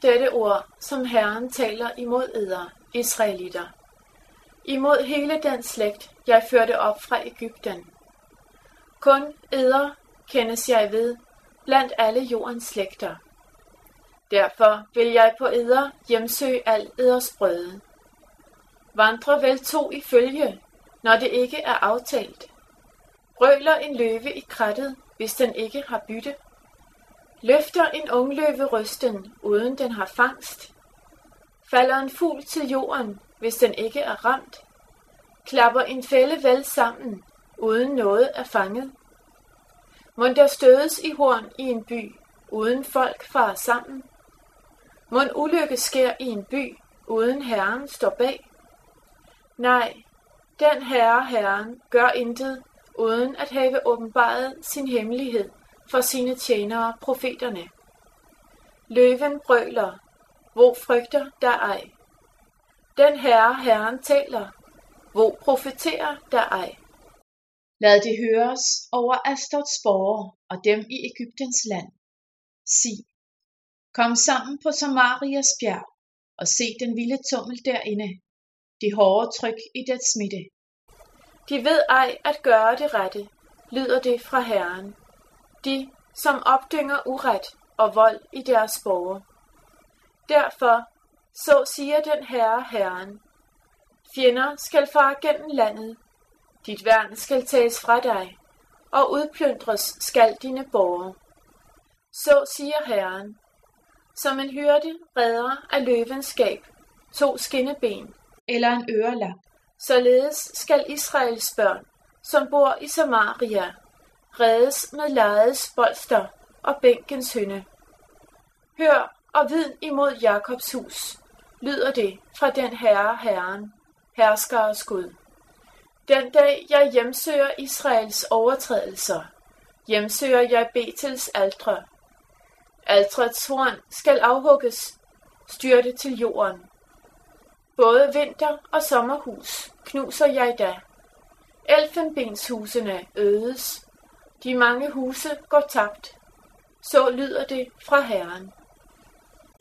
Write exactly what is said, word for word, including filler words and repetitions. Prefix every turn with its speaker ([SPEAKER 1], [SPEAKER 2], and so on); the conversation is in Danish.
[SPEAKER 1] dette ord, som Herren taler imod eder, israelitter. Imod hele den slægt, jeg førte op fra Egypten. Kun eder kendes jeg ved blandt alle jordens slægter. Derfor vil jeg på eder hjemsøge al eders brøde. Vandrer vel to i følge, når det ikke er aftalt? Brøler en løve i krattet, hvis den ikke har bytte? Løfter en ungløve røsten, uden den har fangst? Falder en fugl til jorden, hvis den ikke er ramt? Klapper en fælde vel sammen, uden noget er fanget? Mon der stødes i horn i en by, uden folk farer sammen? Mon ulykke sker i en by, uden Herren står bag? Nej, den Herre Herren gør intet, uden at have åbenbaret sin hemmelighed for sine tjenere profeterne. Løven brøler, hvor frygter der ej. Den Herre Herren taler, hvor profeterer der ej.
[SPEAKER 2] Lad det høres over Astods borgere og dem i Egyptens land. Sig, kom sammen på Samarias bjerg og se den vilde tummel derinde, det hårde tryk i dets midte.
[SPEAKER 1] De ved ej at gøre det rette, lyder det fra Herren. De, som opdynger uret og vold i deres borgere. Derfor, så siger den Herre Herren, fjender skal fare gennem landet, dit værn skal tages fra dig, og udplyndres skal dine borgere. Så siger Herren, som en hyrde redder af løvens skab, to skinneben,
[SPEAKER 2] eller en ørelap.
[SPEAKER 1] Således skal Israels børn, som bor i Samaria, reddes med lejets bolster og bænkens hynde. Hør og vid imod Jakobs hus, lyder det fra den Herre Herren, herskares Gud. Den dag jeg hjemsøger Israels overtrædelser, hjemsøger jeg Betels altre. Altrets horn skal afhugges, styrte til jorden. Både vinter- og sommerhus knuser jeg da. Elfenbenshusene ødes. De mange huse går tabt. Så lyder det fra Herren.